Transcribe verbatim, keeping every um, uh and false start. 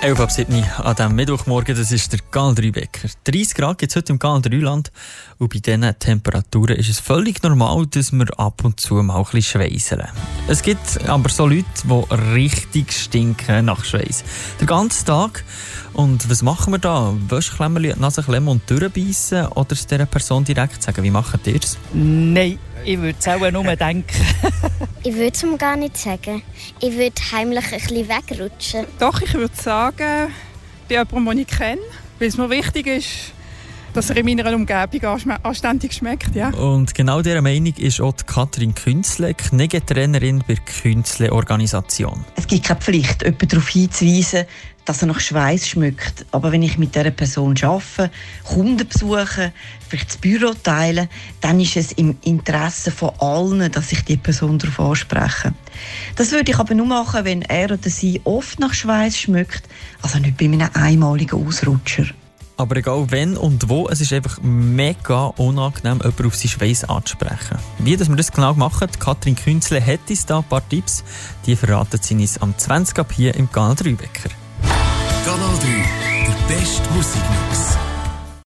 elf ab sieben an diesem Mittwochmorgen, das ist der Karl Rübecker. dreissig Grad gibt es heute im Karl Rüland und bei diesen Temperaturen ist es völlig normal, dass wir ab und zu mal ein bisschen schweissen. Es gibt aber so Leute, die richtig stinken nach Schweiß. Den ganzen Tag. Und was machen wir da? Wäschklemmerli, Nase klemmen und durchbeissen oder es dieser Person direkt sagen? Wie macht ihr es? Nein, ich würde es auch nur denken. Ich würde es ihm gar nicht sagen. Ich würde heimlich ein bisschen wegrutschen. Doch, ich würde sagen, bei jemandem, den ich kenne, weil es mir wichtig ist, dass er in meiner Umgebung anständig schmeckt. Ja. Und genau dieser Meinung ist auch die Katrin Künzle, Kniggetrainerin bei der Künzle-Organisation. Es gibt keine Pflicht, jemanden darauf hinzuweisen, dass er nach Schweiß schmeckt. Aber wenn ich mit dieser Person arbeite, Kunden besuche, vielleicht das Büro teile, dann ist es im Interesse von allen, dass ich die Person darauf anspreche. Das würde ich aber nur machen, wenn er oder sie oft nach Schweiß schmeckt, also nicht bei einem einmaligen Ausrutscher. Aber egal wenn und wo, es ist einfach mega unangenehm, jemanden auf seinen Schweiß anzusprechen. Wie dass wir das genau machen, Katrin Künzle hat uns da ein paar Tipps. Die verraten sie uns am zwanzig ab hier im Kanal Rübecker. Kanal drei, der beste Musikmix.